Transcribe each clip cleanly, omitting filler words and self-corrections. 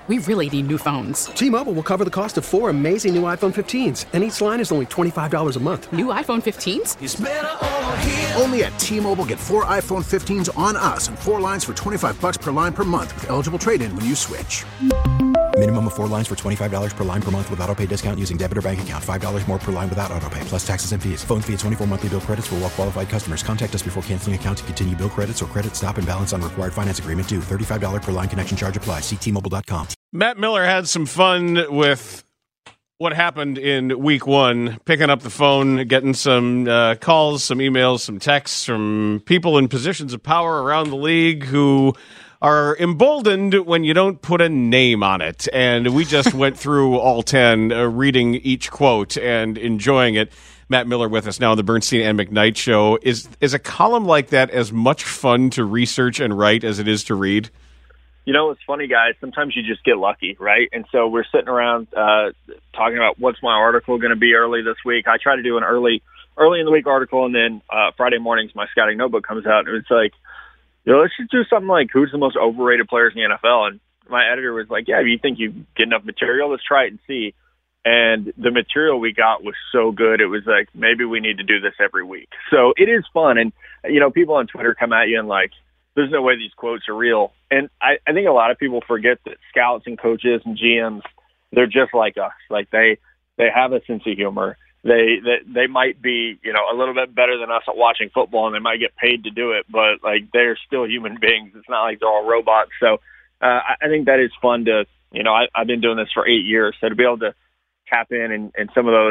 We really need new phones. T-Mobile will cover the cost of 4 amazing new iPhone 15s, and each line is only $25 a month. New iPhone 15s? It's better over here. Only at T-Mobile, get 4 iPhone 15s on us and 4 lines for $25 per line per month with eligible trade-in when you switch. Minimum of 4 lines for $25 per line per month with autopay discount using debit or bank account. $5 more per line without autopay, plus taxes and fees. Phone fee at 24 monthly bill credits for well-qualified customers. Contact us before canceling account to continue bill credits or credit stop and balance on required finance agreement due. $35 per line connection charge applies. See T-Mobile.com. Matt Miller had some fun with what happened in week one, picking up the phone, getting some calls, some emails, some texts from people in positions of power around the league who are emboldened when you don't put a name on it. And we just went through all 10, reading each quote and enjoying it. Matt Miller with us now on the Bernstein and McKnight Show. Is a column like that as much fun to research and write as it is to read? You know, it's funny, guys. Sometimes you just get lucky, right? And so we're sitting around talking about what's my article going to be early this week. I try to do an early in the week article, and then Friday mornings my scouting notebook comes out, and it's like, let's just do something like who's the most overrated players in the NFL. And my editor was like, yeah, if you think you get enough material, let's try it and see. And the material we got was so good. It was like, maybe we need to do this every week. So it is fun. And, people on Twitter come at you and like, there's no way these quotes are real. And I think a lot of people forget that scouts and coaches and GMs, they're just like us. Like they have a sense of humor. They might be, a little bit better than us at watching football, and they might get paid to do it, but like they're still human beings. It's not like they're all robots. So I think that is fun to, I've been doing this for 8 years, so to be able to tap in and some of those,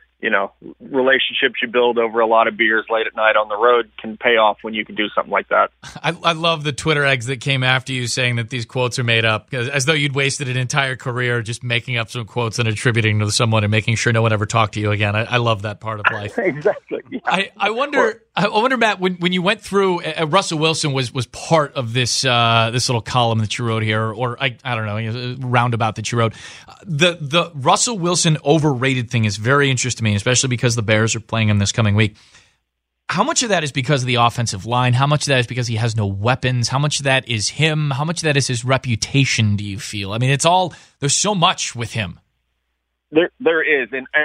relationships you build over a lot of beers late at night on the road can pay off when you can do something like that. I love the Twitter eggs that came after you saying that these quotes are made up, as though you'd wasted an entire career just making up some quotes and attributing to someone and making sure no one ever talked to you again. I love that part of life. Exactly. Yeah. I wonder, Matt, when you went through, Russell Wilson was part of this this little column that you wrote here, or I don't know, roundabout that you wrote. The Russell Wilson overrated thing is very interesting to me, especially because the Bears are playing him this coming week. How much of that is because of the offensive line? How much of that is because he has no weapons? How much of that is him? How much of that is his reputation, do you feel? I mean, there's so much with him. There is. And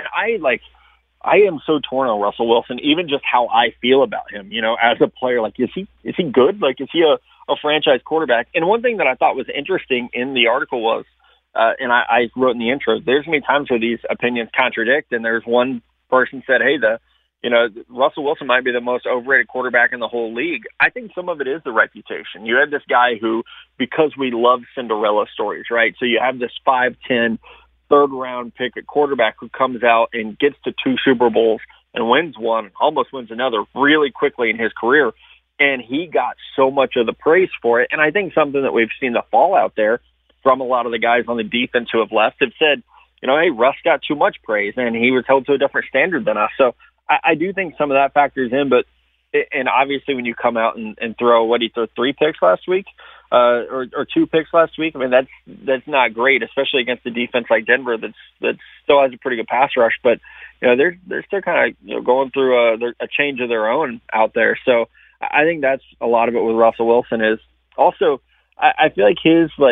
I am so torn on Russell Wilson, even just how I feel about him, as a player. Like, is he good? Like, is he a franchise quarterback? And one thing that I thought was interesting in the article was, and I wrote in the intro, there's many times where these opinions contradict, and there's one person said, hey, Russell Wilson might be the most overrated quarterback in the whole league. I think some of it is the reputation. You had this guy who, because we love Cinderella stories, right? So you have this 5'10", third-round pick at quarterback who comes out and gets to 2 Super Bowls and wins one, almost wins another really quickly in his career. And he got so much of the praise for it. And I think something that we've seen the fallout there from a lot of the guys on the defense who have left have said, hey, Russ got too much praise, and he was held to a different standard than us. So I do think some of that factors in, and obviously when you come out and throw, what, he threw 3 picks last week, or 2 picks last week, I mean, that's not great, especially against a defense like Denver that still has a pretty good pass rush, but, they're still kind of, going through a change of their own out there. So I think that's a lot of it with Russell Wilson is also, I feel like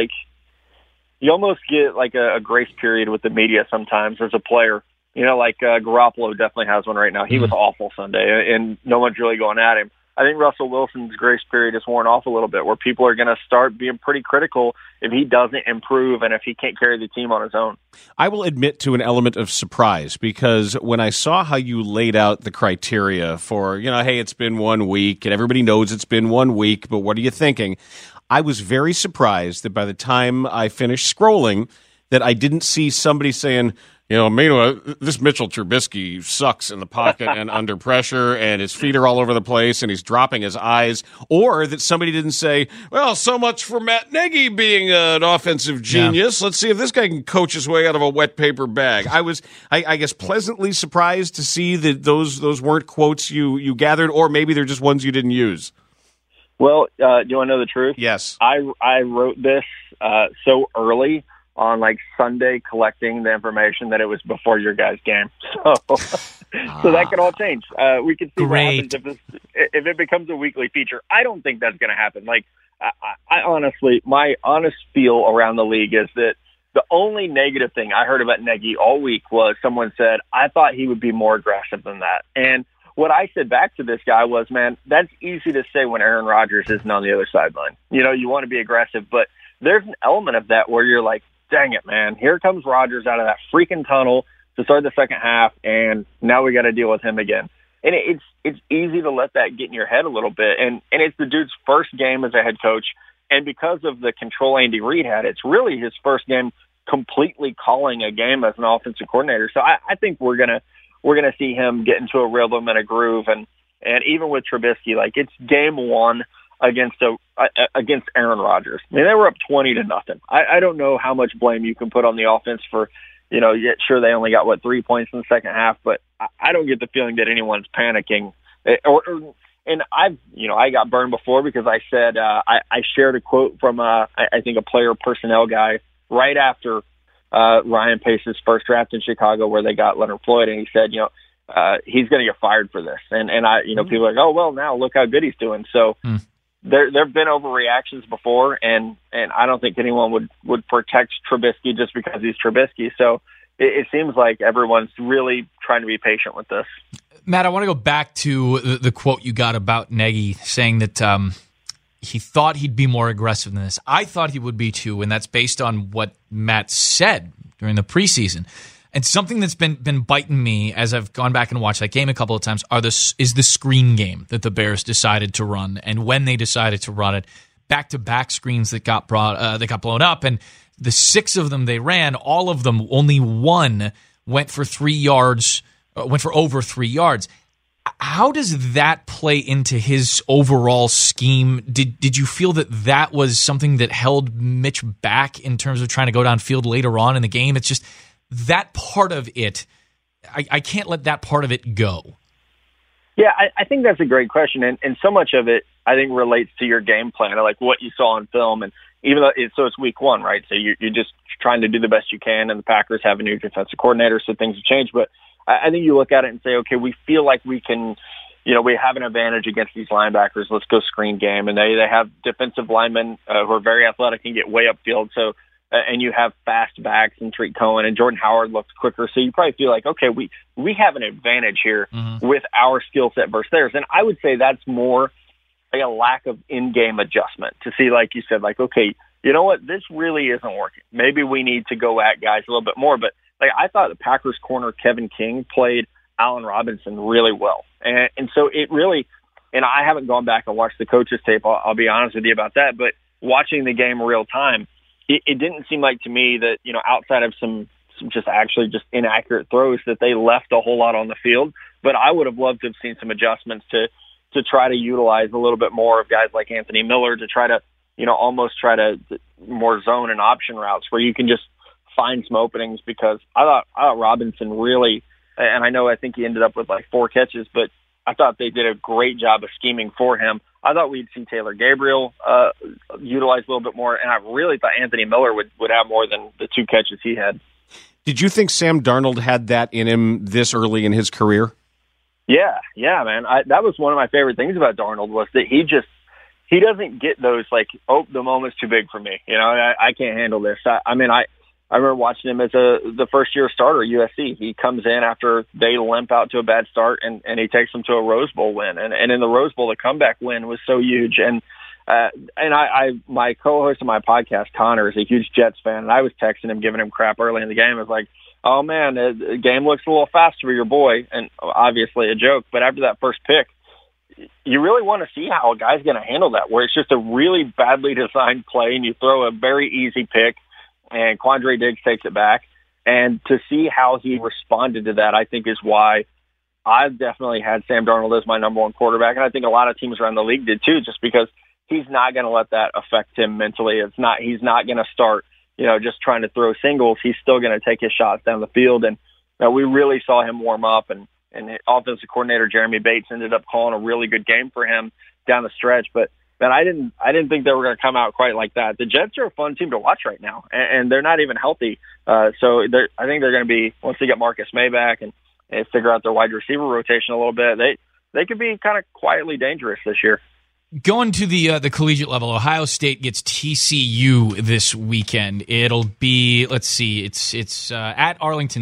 you almost get like a grace period with the media sometimes as a player. Garoppolo definitely has one right now. He was awful Sunday, and no one's really going at him. I think Russell Wilson's grace period is worn off a little bit, where people are going to start being pretty critical if he doesn't improve and if he can't carry the team on his own. I will admit to an element of surprise, because when I saw how you laid out the criteria for, hey, it's been 1 week, and everybody knows it's been 1 week, but what are you thinking? I was very surprised that by the time I finished scrolling, that I didn't see somebody saying, meanwhile, this Mitchell Trubisky sucks in the pocket and under pressure, and his feet are all over the place, and he's dropping his eyes. Or that somebody didn't say, well, so much for Matt Nagy being an offensive genius. Yeah. Let's see if this guy can coach his way out of a wet paper bag. I was, I guess, pleasantly surprised to see that those weren't quotes you gathered, or maybe they're just ones you didn't use. Well, do you want to know the truth? Yes. I wrote this so early on Sunday, collecting the information that it was before your guys' game. So that could all change. We could see what happens if it becomes a weekly feature. I don't think that's going to happen. I honestly, my honest feel around the league is that The only negative thing I heard about Nagy all week was someone said, I thought he would be more aggressive than that. And what I said back to this guy was, man, that's easy to say when Aaron Rodgers isn't on the other sideline. You know, you want to be aggressive, but there's an element of that where you're like, dang it, man, here comes Rodgers out of that freaking tunnel to start the second half, and now we got to deal with him again. And it's easy to let that get in your head a little bit. And it's the dude's first game as a head coach. And because of the control Andy Reid had, it's really his first game completely calling a game as an offensive coordinator. So I think we're gonna see him get into a rhythm and a groove. And even with Trubisky, like, it's game one against Aaron Rodgers. I mean, they were up 20-0. I don't know how much blame you can put on the offense for, you know, yet sure they only got 3 points in the second half, but I don't get the feeling that anyone's panicking. And I got burned before because I said I shared a quote from I think a player personnel guy right after Ryan Pace's first draft in Chicago, where they got Leonard Floyd, and he said, you know, he's going to get fired for this. And I, you know, people are like, oh well, now look how good he's doing. So there've been overreactions before, and I don't think anyone would protect Trubisky just because he's Trubisky. So it seems like everyone's really trying to be patient with this. Matt, I want to go back to the quote you got about Nagy saying that he thought he'd be more aggressive than this. I thought he would be too, and that's based on what Matt said during the preseason. And something that's been biting me as I've gone back and watched that game a couple of times is the screen game that the Bears decided to run, and when they decided to run it, back-to-back screens that got blown up, and the 6 of them they ran, all of them, only one went for 3 yards. Went for over 3 yards. How does that play into his overall scheme? Did you feel that was something that held Mitch back in terms of trying to go downfield later on in the game? It's just that part of it. I can't let that part of it go. Yeah, I think that's a great question. And so much of it, I think, relates to your game plan, or like what you saw on film. And even though it's week one, right? So you're just trying to do the best you can, and the Packers have a new defensive coordinator, so things have changed. But I think you look at it and say, okay, we feel like we can, you know, we have an advantage against these linebackers. Let's go screen game. And they have defensive linemen who are very athletic and get way upfield. So, and you have fast backs and Tariq Cohen, and Jordan Howard looks quicker. So you probably feel like, okay, we have an advantage here with our skill set versus theirs. And I would say that's more like a lack of in-game adjustment to see, like you said, like, okay, you know what, this really isn't working. Maybe we need to go at guys a little bit more. But like, I thought the Packers corner Kevin King played Allen Robinson really well. And so it really, and I haven't gone back and watched the coach's tape, I'll be honest with you about that, but watching the game real time, it didn't seem like to me that, you know, outside of some just inaccurate throws, that they left a whole lot on the field. But I would have loved to have seen some adjustments to try to utilize a little bit more of guys like Anthony Miller, to try to, you know, almost try to more zone and option routes where you can just find some openings, because I thought Robinson really, and I think he ended up with like 4 catches, but I thought they did a great job of scheming for him. I thought we'd see Taylor Gabriel utilize a little bit more, and I really thought Anthony Miller would have more than the 2 catches he had. Did you think Sam Darnold had that in him this early in his career? Yeah, man. That was one of my favorite things about Darnold, was that he doesn't get those like, oh, the moment's too big for me. You know, I can't handle this. I remember watching him as the first-year starter at USC. He comes in after they limp out to a bad start, and he takes them to a Rose Bowl win. And in the Rose Bowl, the comeback win was so huge. And my co-host of my podcast, Connor, is a huge Jets fan, and I was texting him, giving him crap early in the game. I was like, oh, man, the game looks a little fast for your boy, and obviously a joke. But after that first pick, you really want to see how a guy's going to handle that, where it's just a really badly designed play, and you throw a very easy pick, and Quandre Diggs takes it back. And to see how he responded to that, I think, is why I've definitely had Sam Darnold as my number one quarterback. And I think a lot of teams around the league did too, just because he's not going to let that affect him mentally. He's not going to start, you know, just trying to throw singles. He's still going to take his shots down the field. And we really saw him warm up, and offensive coordinator Jeremy Bates ended up calling a really good game for him down the stretch. But man, I didn't think they were going to come out quite like that. The Jets are a fun team to watch right now, and they're not even healthy. So I think they're going to be, once they get Marcus May back and figure out their wide receiver rotation a little bit, they could be kind of quietly dangerous this year. Going to the collegiate level, Ohio State gets TCU this weekend. It'll be, let's see, it's at Arlington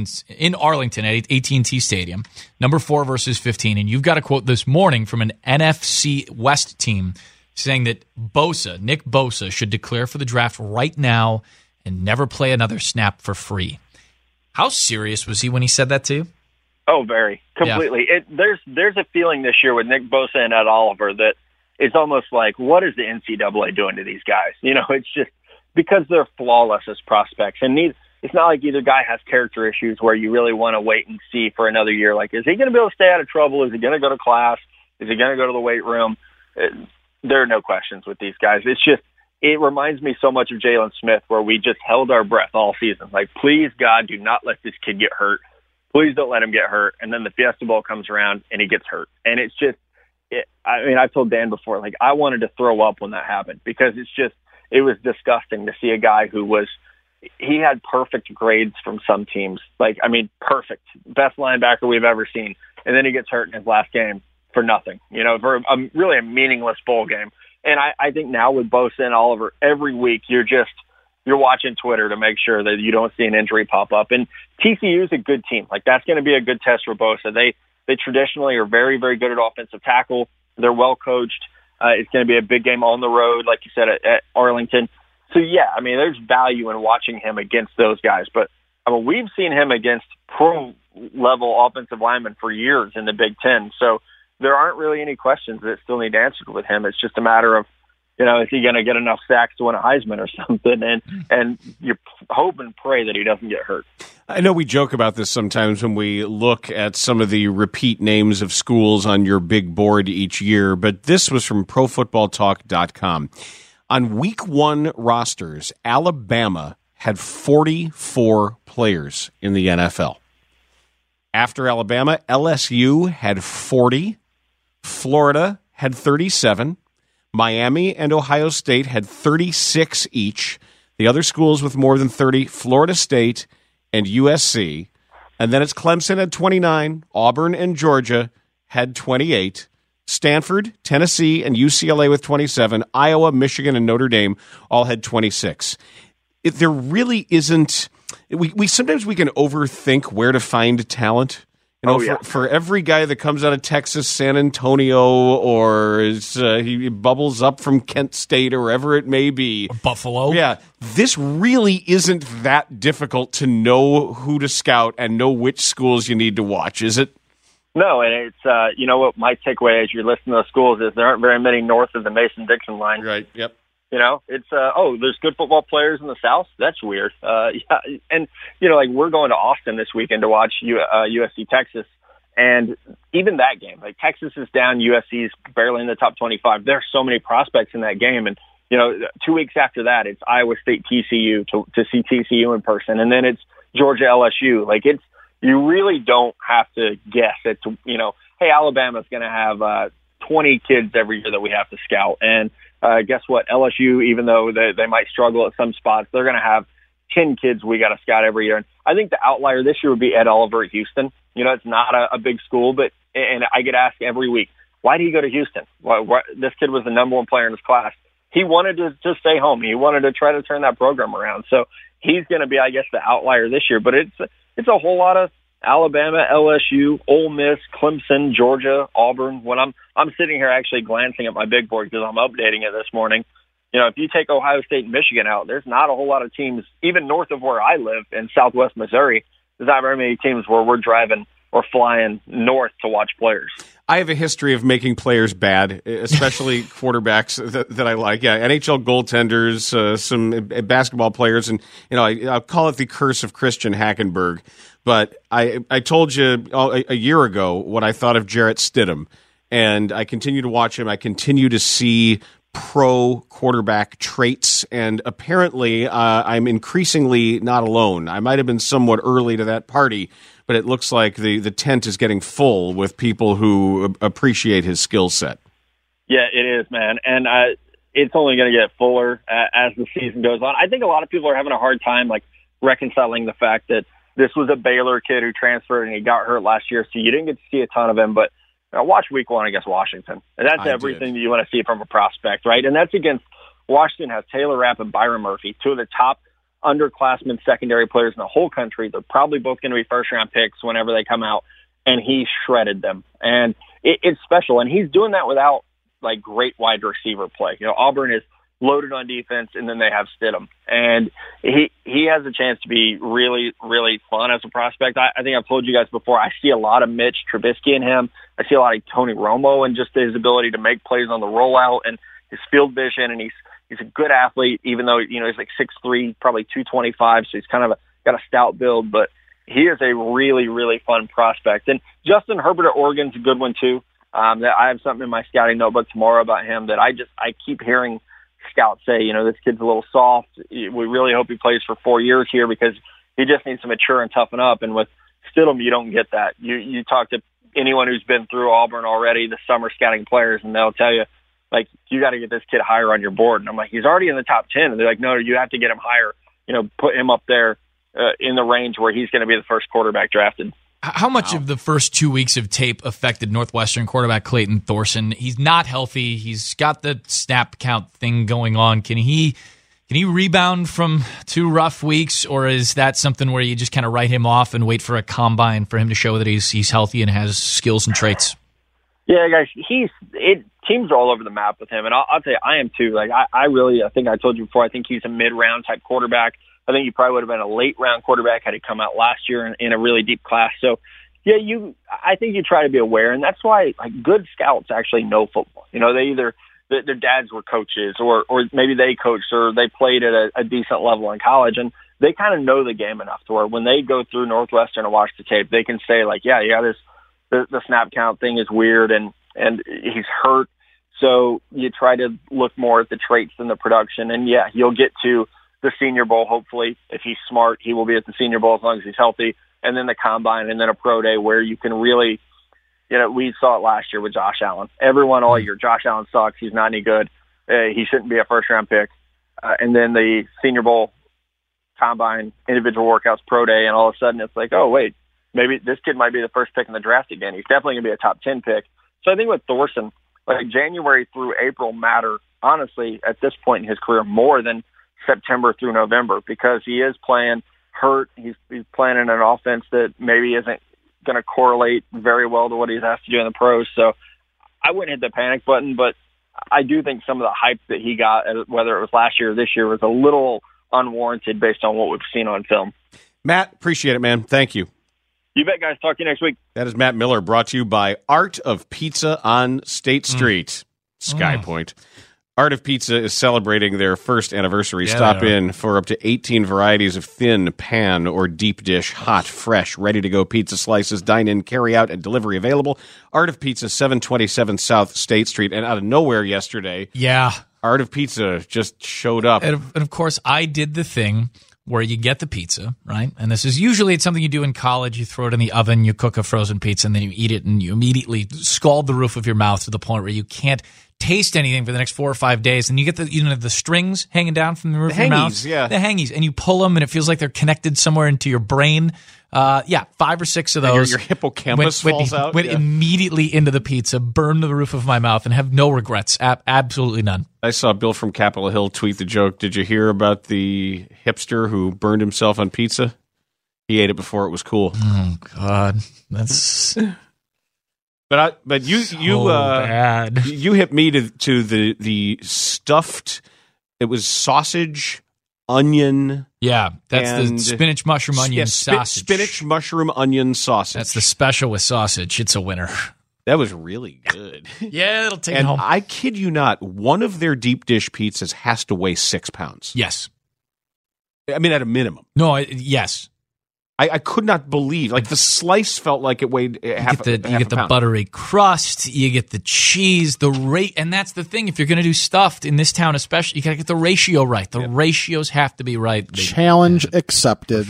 at AT&T Stadium. Number 4 versus 15, and you've got a quote this morning from an NFC West team saying that Nick Bosa, should declare for the draft right now and never play another snap for free. How serious was he when he said that to you? Oh, very. Completely. Yeah. There's a feeling this year with Nick Bosa and Ed Oliver that it's almost like, what is the NCAA doing to these guys? It's just because they're flawless as prospects. And it's not like either guy has character issues where you really want to wait and see for another year. Like, is he going to be able to stay out of trouble? Is he going to go to class? Is he going to go to the weight room? There are no questions with these guys. It's just, it reminds me so much of Jalen Smith, where we just held our breath all season. Like, please, God, do not let this kid get hurt. Please don't let him get hurt. And then the Fiesta Bowl comes around and he gets hurt. And it's just, I told Dan before, like, I wanted to throw up when that happened, because it was disgusting to see a guy he had perfect grades from some teams. Like, perfect. Best linebacker we've ever seen. And then he gets hurt in his last game for nothing, for really a meaningless bowl game. And I think now with Bosa and Oliver, every week you're watching Twitter to make sure that you don't see an injury pop up. And TCU is a good team. Like, that's going to be a good test for Bosa. They traditionally are very, very good at offensive tackle. They're well coached. It's going to be a big game on the road, like you said, at Arlington. So, yeah, there's value in watching him against those guys. But we've seen him against pro-level offensive linemen for years in the Big Ten. So there aren't really any questions that still need answered with him. It's just a matter of, is he going to get enough sacks to win a Heisman or something? And you hope and pray that he doesn't get hurt. I know we joke about this sometimes when we look at some of the repeat names of schools on your big board each year, but this was from ProFootballTalk.com. On week 1 rosters, Alabama had 44 players in the NFL. After Alabama, LSU had 40, Florida had 37, Miami and Ohio State had 36 each. The other schools with more than 30, Florida State and USC. And then it's Clemson had 29, Auburn and Georgia had 28, Stanford, Tennessee, and UCLA with 27, Iowa, Michigan, and Notre Dame all had 26. There really isn't... We sometimes we can overthink where to find talent. For every guy that comes out of Texas, San Antonio, or he bubbles up from Kent State or wherever it may be. Or Buffalo. Yeah, this really isn't that difficult to know who to scout and know which schools you need to watch, is it? No, and it's, what my takeaway as you're listening to those schools is there aren't very many north of the Mason-Dixon line. Right, yep. It's, there's good football players in the South. That's weird. And, we're going to Austin this weekend to watch USC Texas. And even that game, like, Texas is down, USC's barely in the top 25. There's so many prospects in that game. And, 2 weeks after that, it's Iowa State TCU to see TCU in person. And then it's Georgia LSU. Like, you really don't have to guess. It's, hey, Alabama's going to have 20 kids every year that we have to scout. And, guess what? LSU, even though they might struggle at some spots, they're going to have 10 kids we got to scout every year. And I think the outlier this year would be Ed Oliver at Houston. It's not a big school, and I get asked every week, why did he go to Houston? Why, this kid was the number 1 player in his class. He wanted to stay home. He wanted to try to turn that program around. So he's going to be, I guess, the outlier this year. But it's a whole lot of Alabama, LSU, Ole Miss, Clemson, Georgia, Auburn. When I'm sitting here actually glancing at my big board because I'm updating it this morning, if you take Ohio State and Michigan out, there's not a whole lot of teams, even north of where I live in Southwest Missouri. There's not very many teams where we're driving or flying north to watch players. I have a history of making players bad, especially quarterbacks that I like. Yeah, NHL goaltenders, some basketball players, and I'll call it the curse of Christian Hackenberg. But I told you a year ago what I thought of Jarrett Stidham, and I continue to watch him. I continue to see pro quarterback traits, and apparently I'm increasingly not alone. I might have been somewhat early to that party, but it looks like the tent is getting full with people who appreciate his skill set. Yeah, it is, man. And it's only going to get fuller as the season goes on. I think a lot of people are having a hard time reconciling the fact that this was a Baylor kid who transferred and he got hurt last year, so you didn't get to see a ton of him. But watch week 1 against Washington. And that's everything that you want to see from a prospect, right? And that's against Washington has Taylor Rapp and Byron Murphy, two of the top underclassmen secondary players in the whole country. They're probably both going to be first-round picks whenever they come out, and he shredded them. And it's special, and he's doing that without, like, great wide receiver play. Auburn is loaded on defense, and then they have Stidham. And he has a chance to be really, really fun as a prospect. I think I've told you guys before, I see a lot of Mitch Trubisky in him. I see a lot of Tony Romo and just his ability to make plays on the rollout and his field vision, and he's a good athlete, even though, he's like 6'3", probably 225, so he's kind of got a stout build, but he is a really, really fun prospect. And Justin Herbert at Oregon's a good one, too. That I have something in my scouting notebook tomorrow about him that I keep hearing scouts say, this kid's a little soft. We really hope he plays for 4 years here because he just needs to mature and toughen up. And with Stidham, you don't get that. You talk to anyone who's been through Auburn already, the summer scouting players, and they'll tell you, like, you got to get this kid higher on your board. And I'm like, he's already in the top 10. And they're like, no, you have to get him higher, put him up there in the range where he's going to be the first quarterback drafted. How much of the first 2 weeks of tape affected Northwestern quarterback Clayton Thorson? He's not healthy. He's got the snap count thing going on. Can he rebound from 2 rough weeks, or is that something where you just kind of write him off and wait for a combine for him to show that he's healthy and has skills and traits? Yeah, guys, teams are all over the map with him, and I'll tell you, I am too. Like, I think I told you before, I think he's a mid-round type quarterback. I think he probably would have been a late-round quarterback had he come out last year in a really deep class. So, yeah, I think you try to be aware, and that's why, like, good scouts actually know football. They either their dads were coaches, or maybe they coached, or they played at a decent level in college, and they kind of know the game enough to where when they go through Northwestern and watch the tape, they can say, like, yeah, the snap count thing is weird, and he's hurt. So you try to look more at the traits than the production. And, yeah, you'll get to the Senior Bowl, hopefully. If he's smart, he will be at the Senior Bowl as long as he's healthy. And then the Combine, and then a Pro Day where you can really, we saw it last year with Josh Allen. Everyone all year, Josh Allen sucks. He's not any good. He shouldn't be a first-round pick. And then the Senior Bowl, Combine, individual workouts, Pro Day, and all of a sudden it's like, oh, wait, maybe this kid might be the first pick in the draft again. He's definitely going to be a top 10 pick. So I think with Thorson, like, January through April matter, honestly, at this point in his career more than September through November, because he is playing hurt. He's playing in an offense that maybe isn't going to correlate very well to what he's asked to do in the pros. So I wouldn't hit the panic button, but I do think some of the hype that he got, whether it was last year or this year, was a little unwarranted based on what we've seen on film. Matt, appreciate it, man. Thank you. You bet, guys. Talk to you next week. That is Matt Miller, brought to you by Art of Pizza on State Street, Sky Point. Art of Pizza is celebrating their first anniversary. Stop in for up to 18 varieties of thin, pan, or deep dish, hot, fresh, ready-to-go pizza slices. Dine in, carry out, and delivery available. Art of Pizza, 727 South State Street. And out of nowhere yesterday, Art of Pizza just showed up. And of course, I did the thing where you get the pizza, right? And this is usually it's something you do in college. You throw it in the oven, you cook a frozen pizza, and then you eat it, and you immediately scald the roof of your mouth to the point where you can't taste anything for the next 4 or 5 days. And you get the strings hanging down from the roof of your mouth. Yeah. The hangies. And you pull them, and it feels like they're connected somewhere into your brain. 5 or 6 of those. Your hippocampus falls out. Went immediately into the pizza, burned the roof of my mouth, and have no regrets. Absolutely none. I saw Bill from Capitol Hill tweet the joke. Did you hear about the hipster who burned himself on pizza? He ate it before it was cool. Oh God, that's. But you bad. You hit me to the stuffed. It was sausage, onion. Yeah, that's the spinach, mushroom, onion sausage. Spinach, mushroom, onion sausage. That's the special with sausage. It's a winner. That was really good. Yeah, it'll take it home. I kid you not, one of their deep dish pizzas has to weigh 6 pounds. Yes. I mean, at a minimum. No, yes. I could not believe. Like, the slice felt like it weighed half a pound. You get the buttery crust. You get the cheese. And that's the thing. If you're going to do stuffed in this town, especially, you got to get the ratio right. The ratios have to be right. Challenge accepted.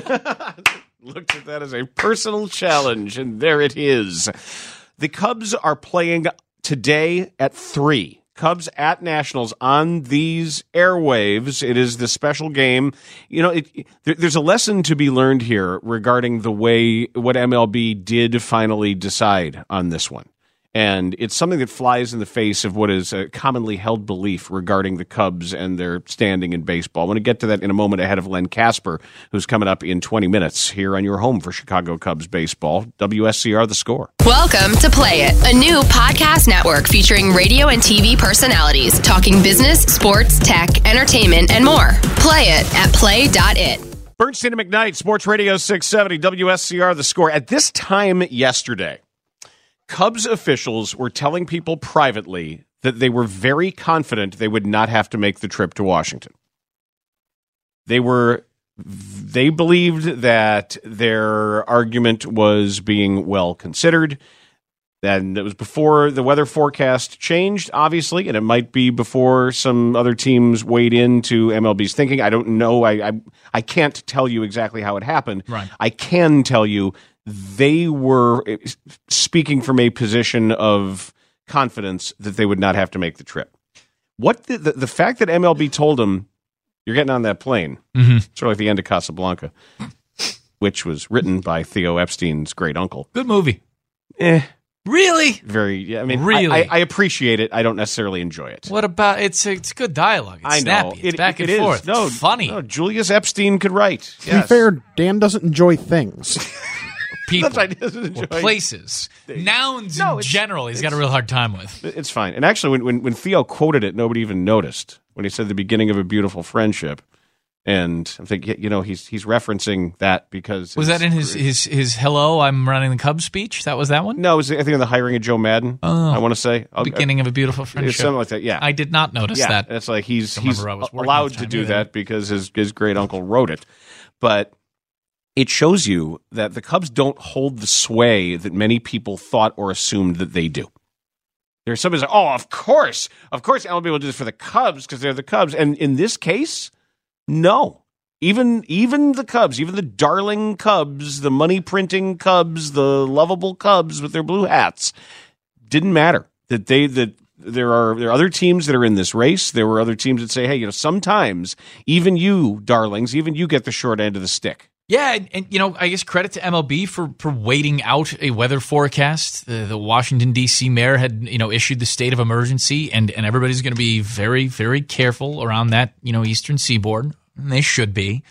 Looked at that as a personal challenge, and there it is. The Cubs are playing today at 3. Cubs at Nationals on these airwaves. It is the special game. There's a lesson to be learned here regarding the way what MLB did finally decide on this one. And it's something that flies in the face of what is a commonly held belief regarding the Cubs and their standing in baseball. I want to get to that in a moment ahead of Len Casper, who's coming up in 20 minutes here on your home for Chicago Cubs baseball, WSCR The Score. Welcome to Play It, a new podcast network featuring radio and TV personalities talking business, sports, tech, entertainment, and more. Play it at play.it. Bernstein and McKnight, Sports Radio 670, WSCR The Score. At this time yesterday, Cubs officials were telling people privately that they were very confident they would not have to make the trip to Washington. They believed that their argument was being well considered, and it was before the weather forecast changed, obviously, and it might be before some other teams weighed into MLB's thinking. I don't know. I can't tell you exactly how it happened. Right. I can tell you they were speaking from a position of confidence that they would not have to make the trip. What the fact that MLB told them, you're getting on that plane, sort of like the end of Casablanca, which was written by Theo Epstein's great uncle. Good movie. Really? Very. Yeah, I mean, really? I appreciate it. I don't necessarily enjoy it. What about it's good dialogue? It's I know. snappy. It's back and forth. No, it's funny. No, Julius Epstein could write. To be fair, Dan doesn't enjoy things. People, That's what I enjoy. places, nouns in general. He's got a real hard time with. It's fine. And actually, when Theo quoted it, nobody even noticed when he said the beginning of a beautiful friendship. And I'm thinking, he's referencing that because was that in his "Hello, I'm running the Cubs" speech? That was that one? No, it was I think in the hiring of Joe Madden. I want to say beginning of a beautiful friendship, something like that. Yeah, I did not notice that. It's like he's allowed to do that because his great uncle wrote it, but it shows you that the Cubs don't hold the sway that many people thought or assumed that they do. There's somebody like, of course, MLB will do this for the Cubs because they're the Cubs, and in this case. No, even the Cubs, even the darling Cubs, the money printing Cubs, the lovable Cubs with their blue hats, didn't matter. There are other teams that are in this race. There were other teams that say, hey, sometimes even you, darlings, even you get the short end of the stick. Yeah, and I guess credit to MLB for waiting out a weather forecast. The Washington, D.C. mayor had, issued the state of emergency, and everybody's going to be very, very careful around that, eastern seaboard. And they should be.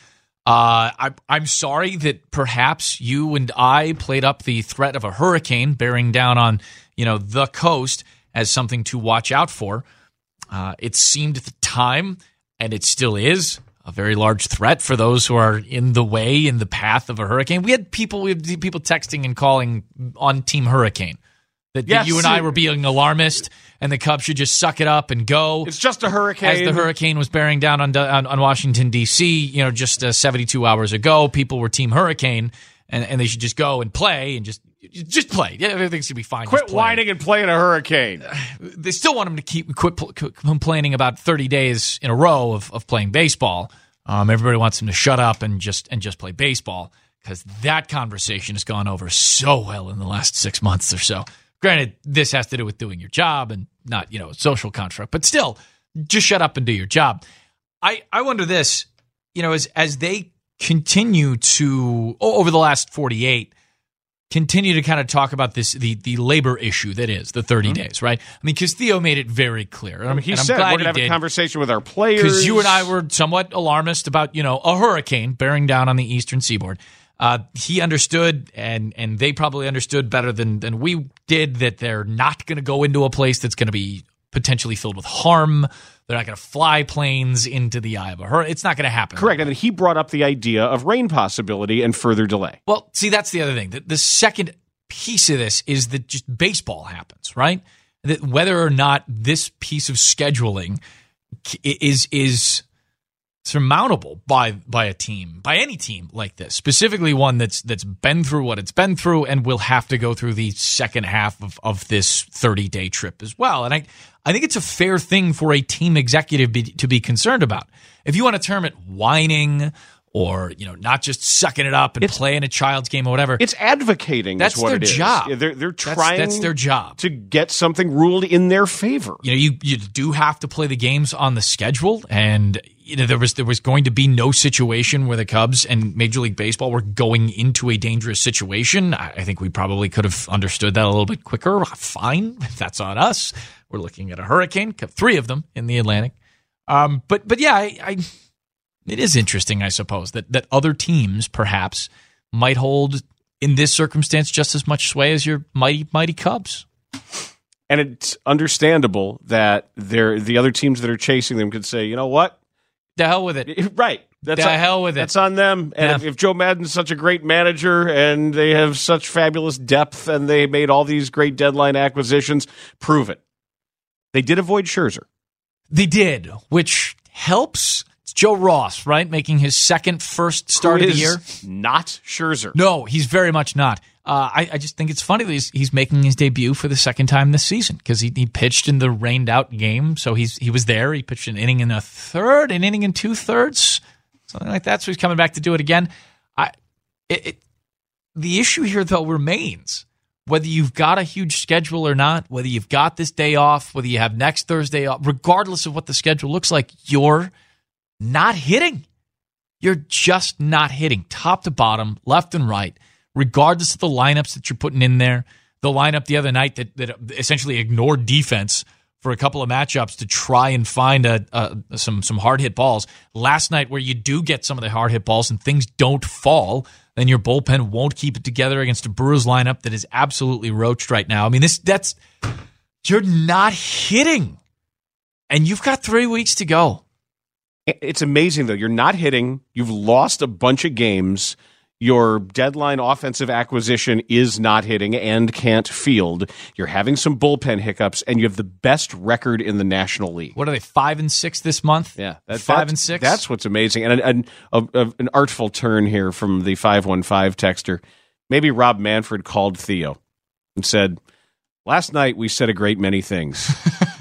I'm sorry that perhaps you and I played up the threat of a hurricane bearing down on, the coast as something to watch out for. It seemed at the time, and it still is, a very large threat for those who are in the path of a hurricane. We had people texting and calling on Team Hurricane. That you and I were being alarmist, and the Cubs should just suck it up and go. It's just a hurricane. As the hurricane was bearing down on Washington, D.C., just 72 hours ago, people were Team Hurricane, and they should just go and play and just play. Yeah, everything's going to be fine. Quit whining and play in a hurricane. They still want them to quit complaining about 30 days in a row of playing baseball. Everybody wants them to shut up and just play baseball because that conversation has gone over so well in the last 6 months or so. Granted, this has to do with doing your job and not, a social construct, but still, just shut up and do your job. I wonder this, as they continue to, over the last 48, continue to kind of talk about this, the labor issue that is the 30 days, right? I mean, because Theo made it very clear. He said we're going to have a conversation with our players. Because you and I were somewhat alarmist about, a hurricane bearing down on the eastern seaboard. He understood, and they probably understood better than we did, that they're not going to go into a place that's going to be potentially filled with harm. They're not going to fly planes into the eye of a hurricane. It's not going to happen. Correct. And then he brought up the idea of rain possibility and further delay. Well, see, that's the other thing. The second piece of this is that just baseball happens, right? That whether or not this piece of scheduling is surmountable by a team, by any team like this, specifically one that's been through what it's been through and will have to go through the second half of this 30-day trip as well. And I think it's a fair thing for a team executive to be concerned about. If you want to term it whining or, not just sucking it up and playing a child's game or whatever. It's advocating. That's is what their it is. job. Yeah, they're trying. That's their job to get something ruled in their favor. You do have to play the games on the schedule, and there was going to be no situation where the Cubs and Major League Baseball were going into a dangerous situation. I think we probably could have understood that a little bit quicker. Fine, that's on us. We're looking at a hurricane, 3 of them in the Atlantic. But yeah, it is interesting, I suppose, that other teams perhaps might hold, in this circumstance, just as much sway as your mighty Cubs. And it's understandable that the other teams that are chasing them could say, you know what? The hell with it. Right. Hell with it. That's on them. And if Joe Maddon's such a great manager and they have such fabulous depth and they made all these great deadline acquisitions, prove it. They did avoid Scherzer. They did, which helps. It's Joe Ross, right? Making his first start of the year. Not Scherzer. No, he's very much not. I just think it's funny that he's making his debut for the second time this season because he pitched in the rained out game. So he was there. He pitched an inning in a third, an inning in 2/3, something like that. So he's coming back to do it again. The issue here, though, remains. Whether you've got a huge schedule or not, whether you've got this day off, whether you have next Thursday off, regardless of what the schedule looks like, you're not hitting. You're just not hitting top to bottom, left and right, regardless of the lineups that you're putting in there. The lineup the other night that essentially ignored defense for a couple of matchups to try and find some hard hit balls. Last night, where you do get some of the hard hit balls and things don't fall, then your bullpen won't keep it together against a Brewers lineup that is absolutely roached right now. I mean, you're not hitting, and you've got 3 weeks to go. It's amazing, though. You're not hitting. You've lost a bunch of games. Your deadline offensive acquisition is not hitting and can't field. You're having some bullpen hiccups, and you have the best record in the National League. What are they, 5-6 this month? Yeah, 5-6. That's what's amazing, and an artful turn here from the 515 texter. Maybe Rob Manfred called Theo and said, "Last night we said a great many things.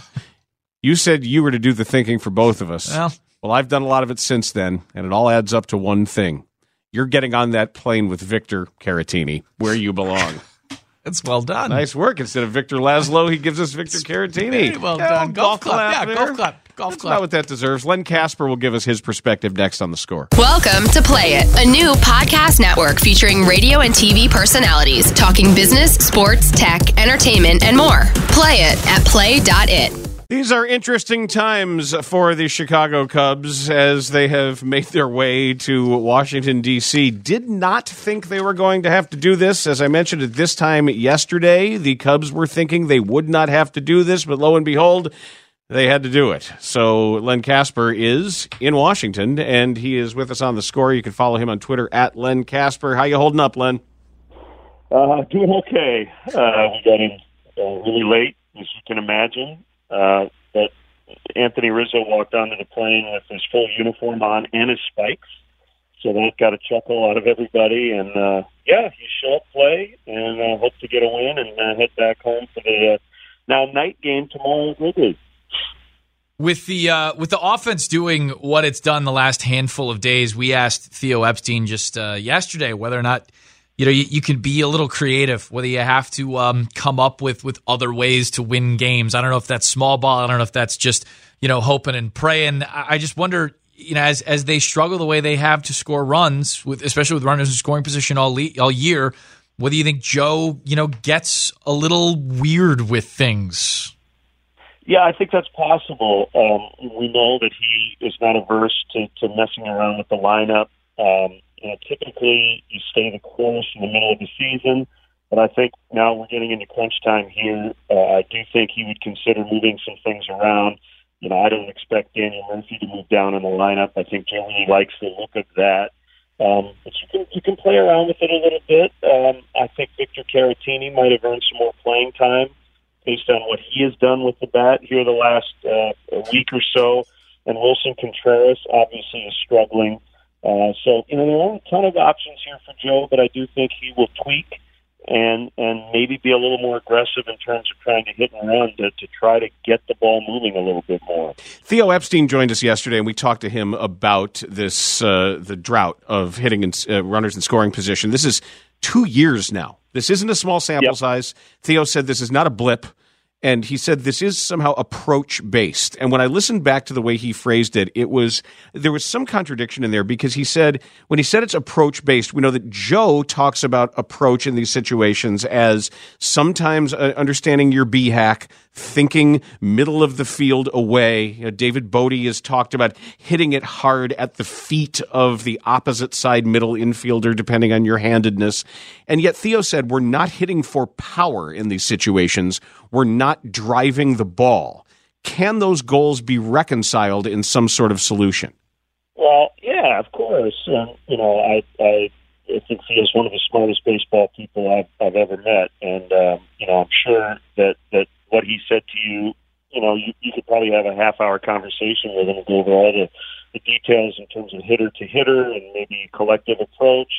You said you were to do the thinking for both of us. Well, I've done a lot of it since then, and it all adds up to one thing. You're getting on that plane with Victor Caratini, where you belong." That's well done. Nice work. Instead of Victor Laszlo, he gives us Victor Caratini. Very well done. Golf clap. Yeah, golf clap. That's about what that deserves. Len Casper will give us his perspective next on The Score. Welcome to Play It, a new podcast network featuring radio and TV personalities talking business, sports, tech, entertainment, and more. Play it at play.it. These are interesting times for the Chicago Cubs as they have made their way to Washington, D.C. Did not think they were going to have to do this. As I mentioned at this time yesterday, the Cubs were thinking they would not have to do this, but lo and behold, they had to do it. So Len Casper is in Washington, and he is with us on The Score. You can follow him on Twitter at Len Casper. How you holding up, Len? Doing okay. We got in really late, as you can imagine. But Anthony Rizzo walked onto the plane with his full uniform on and his spikes, so that got a chuckle out of everybody. And you show up, play, and hope to get a win and head back home for the now night game tomorrow at Wrigley. With the offense doing what it's done the last handful of days, we asked Theo Epstein just yesterday whether or not you can be a little creative, whether you have to come up with other ways to win games. I don't know if that's small ball. I don't know if that's just, hoping and praying. I just wonder, as they struggle the way they have to score runs, especially with runners in scoring position all year, whether you think Joe, gets a little weird with things. Yeah, I think that's possible. We know that he is not averse to messing around with the lineup. Typically, you stay the course in the middle of the season, but I think now we're getting into crunch time here. I do think he would consider moving some things around. I don't expect Daniel Murphy to move down in the lineup. I think Joe really likes the look of that. But you can play around with it a little bit. I think Victor Caratini might have earned some more playing time based on what he has done with the bat here the last week or so. And Wilson Contreras obviously is struggling. So there aren't a ton of options here for Joe, but I do think he will tweak and maybe be a little more aggressive in terms of trying to hit and run to try to get the ball moving a little bit more. Theo Epstein joined us yesterday, and we talked to him about this the drought of hitting runners in scoring position. This is 2 years now. This isn't a small sample size. Theo said this is not a blip. And he said this is somehow approach-based. And when I listened back to the way he phrased it, there was some contradiction in there, because he said, when he said it's approach-based, we know that Joe talks about approach in these situations as sometimes understanding your B-hack, thinking middle of the field away. David Bodie has talked about hitting it hard at the feet of the opposite side middle infielder, depending on your handedness. And yet Theo said we're not hitting for power in these situations. We're not driving the ball. Can those goals be reconciled in some sort of solution? Well, yeah, of course. And, I think Theo's one of the smartest baseball people I've ever met. And, I'm sure that what he said to you, you could probably have a half-hour conversation with him and go over all the details in terms of hitter to hitter and maybe collective approach.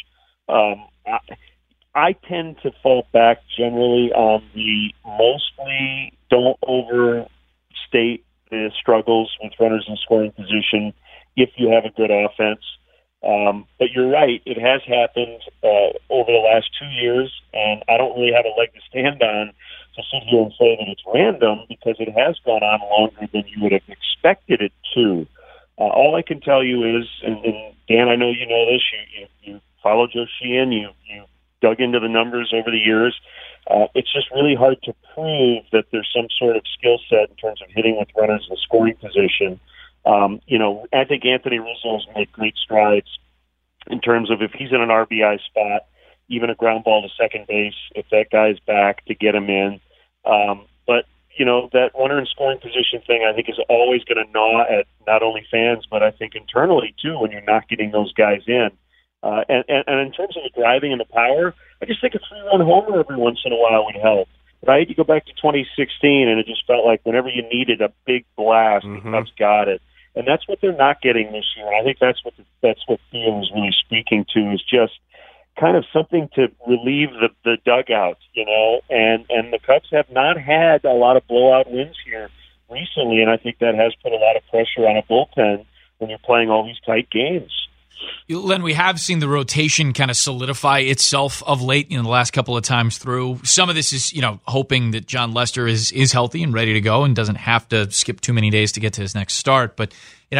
I tend to fall back generally on the mostly don't overstate the struggles with runners in scoring position if you have a good offense. But you're right, it has happened over the last 2 years, and I don't really have a leg to stand on to sit here and say that it's random, because it has gone on longer than you would have expected it to. All I can tell you is, and Dan, I know you know this, you follow Joe Sheehan, you dug into the numbers over the years. It's just really hard to prove that there's some sort of skill set in terms of hitting with runners in scoring position. I think Anthony Rizzo has made great strides in terms of if he's in an RBI spot, even a ground ball to second base, if that guy's back, to get him in. But that runner in scoring position thing, I think, is always going to gnaw at not only fans, but I think internally too, when you're not getting those guys in. And in terms of the driving and the power, I just think a 3-run homer every once in a while would help. Right? You go back to 2016, and it just felt like whenever you needed a big blast, the Cubs got it. And that's what they're not getting this year. And I think that's what Theo is really speaking to, is just kind of something to relieve the dugout, And the Cubs have not had a lot of blowout wins here recently, and I think that has put a lot of pressure on a bullpen when you're playing all these tight games. Len, we have seen the rotation kind of solidify itself of late, the last couple of times through. Some of this is, hoping that John Lester is healthy and ready to go and doesn't have to skip too many days to get to his next start. But,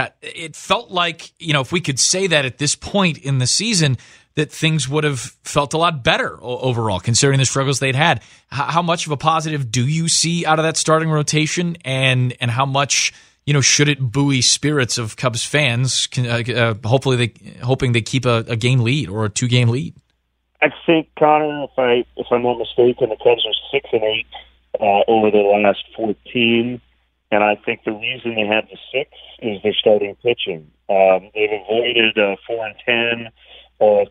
it felt like, if we could say that at this point in the season, that things would have felt a lot better overall, considering the struggles they'd had. How much of a positive do you see out of that starting rotation, and how much should it buoy spirits of Cubs fans, hoping they keep a game lead or a 2-game lead? I think, Connor, if I'm not mistaken, the Cubs are 6-8 over the last 14, and I think the reason they have the 6 is their starting pitching. They've avoided 4-10 or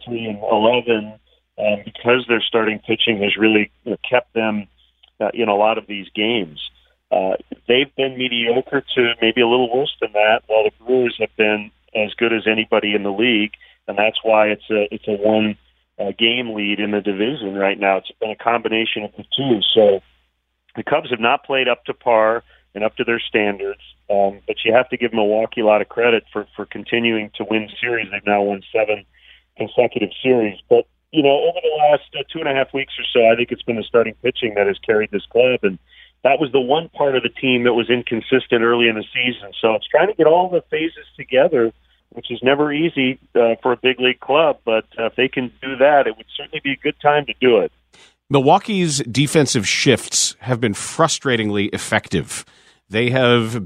3-11 because their starting pitching has really kept them in a lot of these games. They've been mediocre to maybe a little worse than that, while the Brewers have been as good as anybody in the league, and that's why it's a 1-game lead in the division right now. It's been a combination of the two. So the Cubs have not played up to par and up to their standards, but you have to give Milwaukee a lot of credit for continuing to win series. They've now won 7 consecutive series. But, over the last 2.5 weeks or so, I think it's been the starting pitching that has carried this club, and that was the one part of the team that was inconsistent early in the season. So it's trying to get all the phases together, which is never easy for a big league club. But if they can do that, it would certainly be a good time to do it. Milwaukee's defensive shifts have been frustratingly effective. They have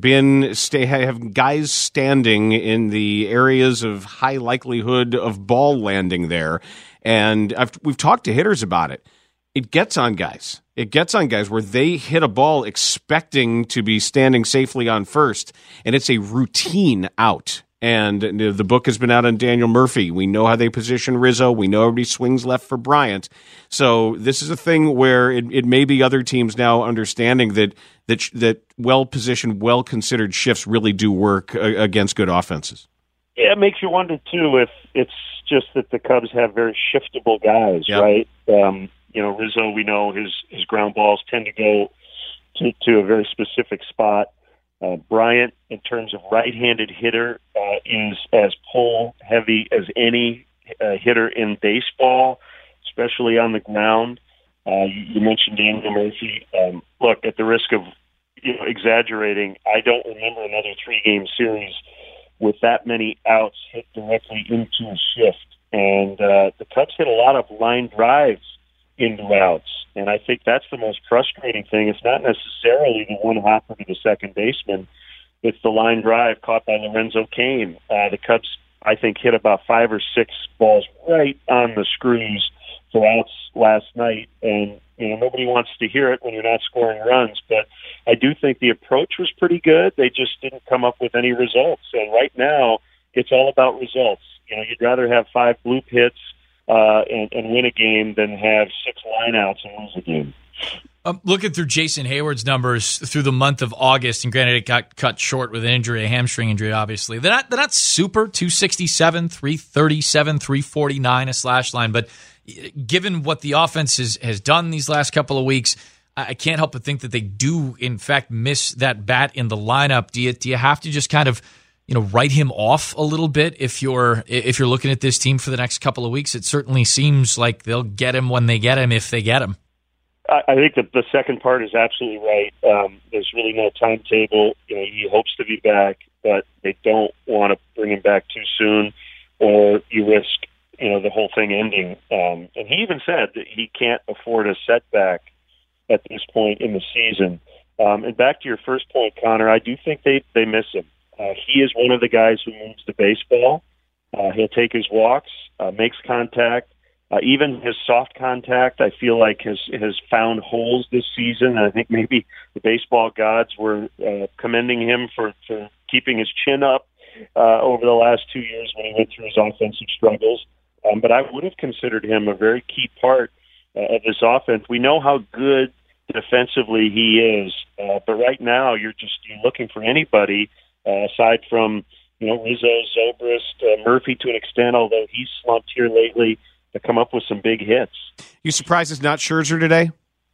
have guys standing in the areas of high likelihood of ball landing there. And we've talked to hitters about it. It gets on guys. It gets on guys where they hit a ball expecting to be standing safely on first, and it's a routine out. And the book has been out on Daniel Murphy. We know how they position Rizzo. We know everybody swings left for Bryant. So this is a thing where it may be other teams now understanding that well-positioned, well-considered shifts really do work against good offenses. Yeah, it makes you wonder, too, if it's just that the Cubs have very shiftable guys, right? Rizzo, we know his ground balls tend to go to a very specific spot. Bryant, in terms of right-handed hitter, is as pull-heavy as any hitter in baseball, especially on the ground. You mentioned Daniel Murphy. Look, at the risk of exaggerating, I don't remember another 3-game series with that many outs hit directly into a shift. And the Cubs hit a lot of line drives into outs. And I think that's the most frustrating thing. It's not necessarily the one hopper to the second baseman. It's the line drive caught by Lorenzo Cain. The Cubs, I think, hit about 5 or 6 balls right on the screws for outs last night. And, nobody wants to hear it when you're not scoring runs. But I do think the approach was pretty good. They just didn't come up with any results. And right now, it's all about results. You'd rather have 5 bloop hits and win a game than have 6 lineouts and lose a game. Looking through Jason Hayward's numbers through the month of August, and granted it got cut short with an injury, a hamstring injury, obviously. They're not super 267, 337, 349 a slash line, but given what the offense has done these last couple of weeks, I can't help but think that they do, in fact, miss that bat in the lineup. Do you have to just kind of write him off a little bit if you're looking at this team for the next couple of weeks? It certainly seems like they'll get him when they get him, if they get him. I think that the second part is absolutely right. There's really no timetable. He hopes to be back, but they don't want to bring him back too soon, or you risk the whole thing ending. And he even said that he can't afford a setback at this point in the season. And back to your first point, Connor, I do think they miss him. He is one of the guys who moves the baseball. He'll take his walks, makes contact. Even his soft contact, I feel like, has found holes this season. And I think maybe the baseball gods were commending him for keeping his chin up over the last 2 years when he went through his offensive struggles. But I would have considered him a very key part of this offense. We know how good defensively he is, but right now you're looking for anybody aside from Rizzo, Zobrist, Murphy to an extent, although he's slumped here lately, to come up with some big hits. You surprised it's not Scherzer today?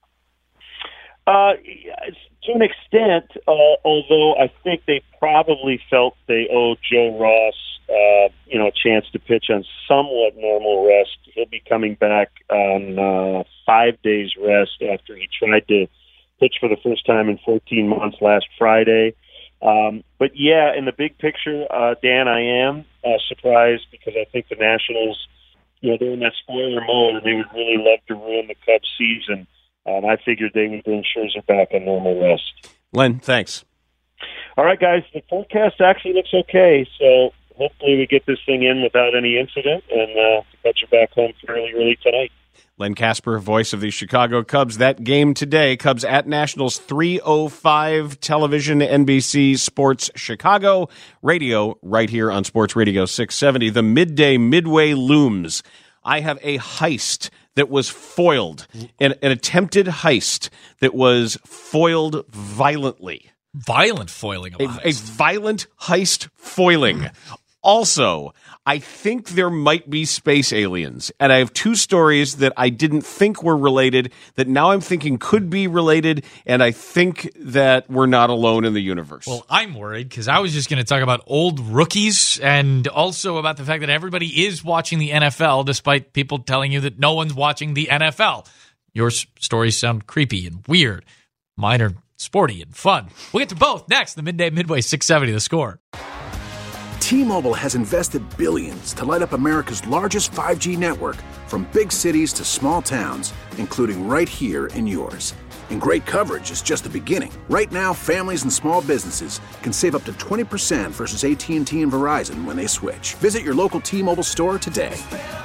To an extent, although I think they probably felt they owed Joe Ross, a chance to pitch on somewhat normal rest. He'll be coming back on 5 days rest after he tried to pitch for the first time in 14 months last Friday. But yeah, in the big picture, Dan, I am surprised because I think the Nationals, they're in that spoiler mode and they would really love to ruin the Cubs season. I figured they would bring Scherzer back on normal rest. Len, thanks. All right, guys, the forecast actually looks okay, so hopefully we get this thing in without any incident and the Cubs are back home fairly early tonight. Len Kasper, voice of the Chicago Cubs. That game today, Cubs at Nationals, 3:05 television, NBC Sports Chicago, radio right here on Sports Radio 670. The midway looms. I have a heist that was foiled, an attempted heist that was foiled violently. Violent foiling of a heist. A violent heist foiling. Also, I think there might be space aliens, and I have 2 stories that I didn't think were related that now I'm thinking could be related, and I think that we're not alone in the universe. Well, I'm worried because I was just going to talk about old rookies and also about the fact that everybody is watching the NFL despite people telling you that no one's watching the NFL. Your stories sound creepy and weird. Mine are sporty and fun. We'll get to both next. The Midway 670, The Score. T-Mobile has invested billions to light up America's largest 5G network, from big cities to small towns, including right here in yours. And great coverage is just the beginning. Right now, families and small businesses can save up to 20% versus AT&T and Verizon when they switch. Visit your local T-Mobile store today.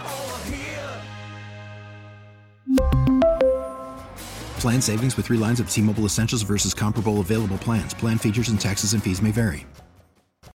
Plan savings with 3 lines of T-Mobile Essentials versus comparable available plans. Plan features and taxes and fees may vary.